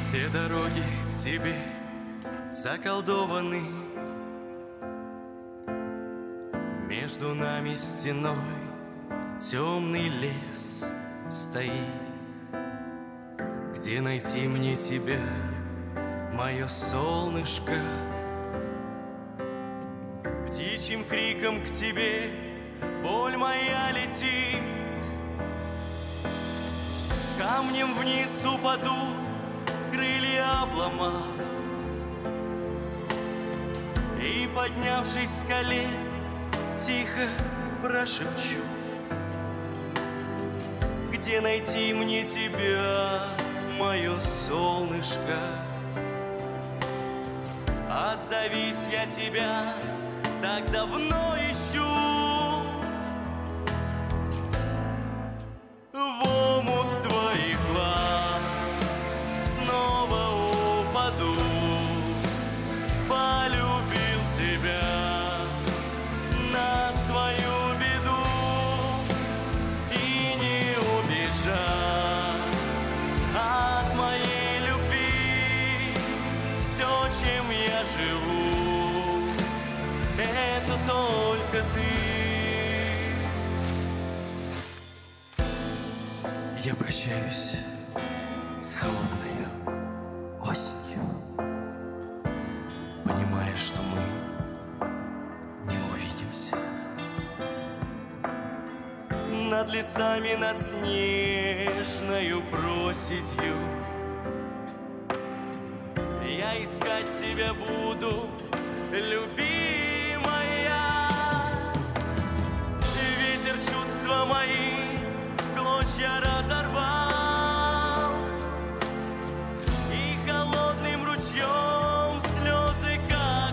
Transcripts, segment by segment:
Все дороги к тебе заколдованы, между нами стеной темный лес стоит. Где найти мне тебя, мое солнышко? Птичьим криком к тебе боль моя летит. Камнем вниз упаду, крылья обломав, и, поднявшись с колен, тихо прошепчу: где найти мне тебя, мое солнышко? Отзовись, я тебя так давно ищу. В омут твоих глаз снова упаду. Полюбил тебя на свою беду, и не убежать от моей любви. Все, чем я живу, это только ты. Я прощаюсь с холодной осенью, понимая, что мы не увидимся. Над лесами, над снежною проседью я искать тебя буду, любимая. Ветер чувства мои клочья разорвал, и холодным ручьем слезы, как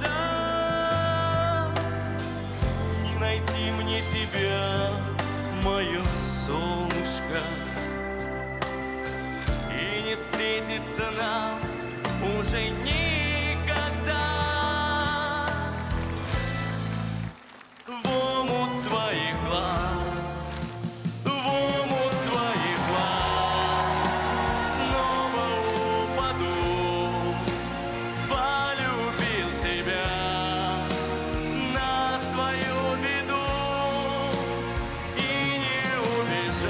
вода. Не найти мне тебя, мое солнышко, и не встретиться нам уже никогда. В омут твоих глаз, в омут твоих глаз снова упаду. Полюбил тебя на свою беду, и не убежать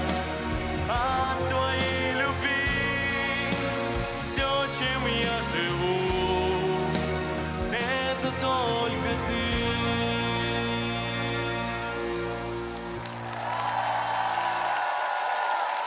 от твоей любви. Все, чем я живу,